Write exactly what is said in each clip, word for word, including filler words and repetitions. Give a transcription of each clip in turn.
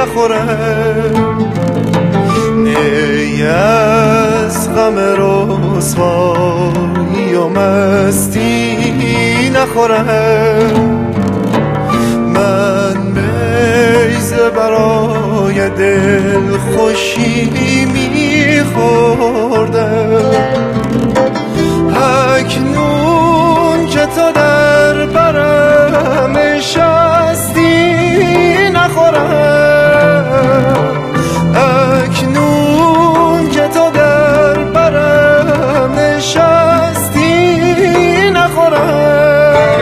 نخورم، ای از غم رسوایی و مستی نخورم. من بیضه برای دل خوشی میخوردم، اکنون که تو در برم نشستی نخورم، اکنون که تو در برم نشستی نخورم.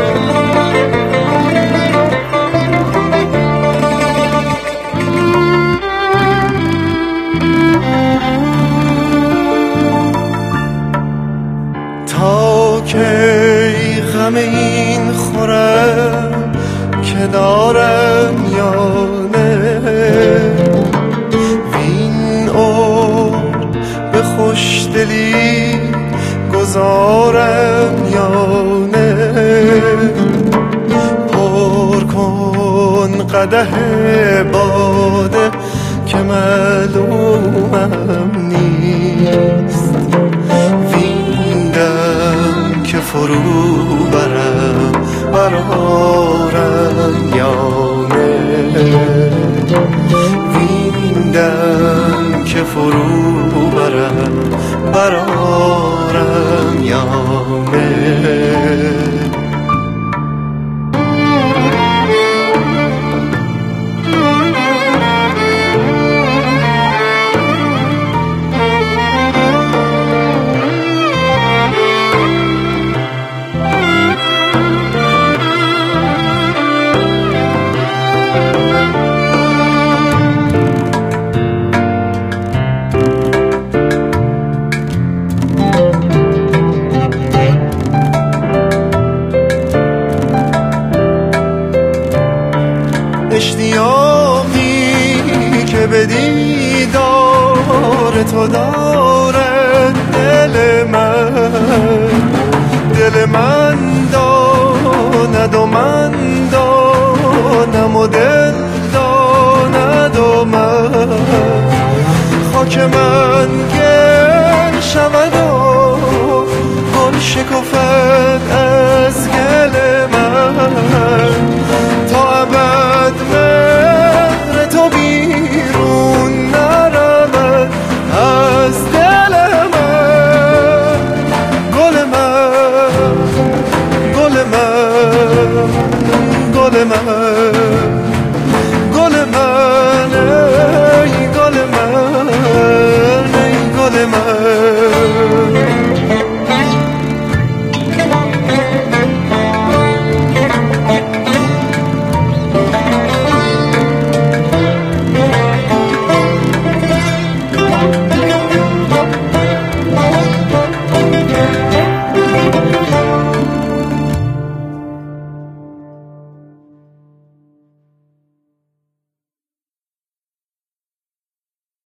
تا کی غم این خورم که دارم یا نه، وین عمر به خوشدلی گذارم یا نه. پر کن قدح باده که معلومم نیست، وین دم که فرو برم برارم یا نه، وین دم که فرو برم برارم یا نه. اشتیاقی که به دیدار تو دارد دل من، دل من داند و من دانم و دل داند و من. خاک من گل شود و گل شکفد از گل من،